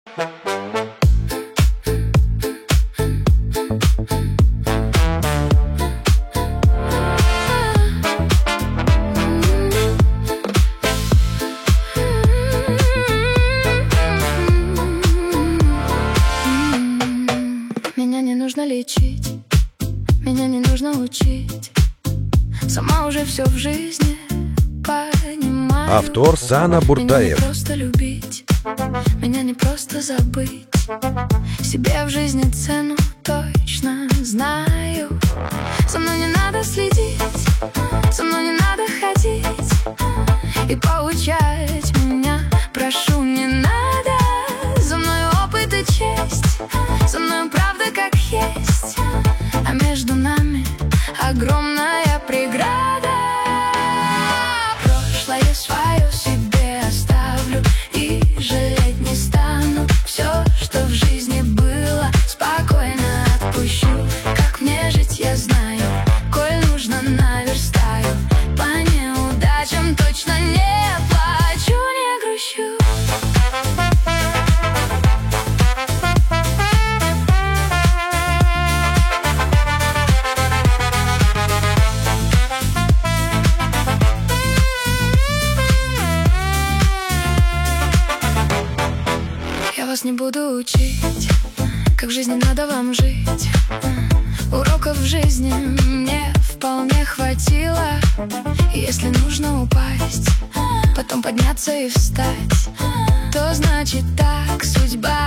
Меня не нужно лечить, меня не нужно учить. Сама уже все в жизни понимаю. Автор Сана Буртаев. Меня не просто любить, меня не просто забыть. Себе в жизни цену точно знаю. За мной не надо следить, за мной не надо ходить и поучать меня, прошу, не надо. За мной опыт и честь, за мной правда как есть, а между нами огромная преграда. Прошлое свое себе оставлю и жалеть не стану. Все, что в жизни было, спокойно отпущу. Как мне жить, я знаю, коль нужно, наверстаю. По неудачам точно не плачу, не грущу. Я вас не буду учить, как в жизни надо вам жить. Уроков в жизни мне вполне хватило. И если нужно упасть, потом подняться и встать, то значит так судьба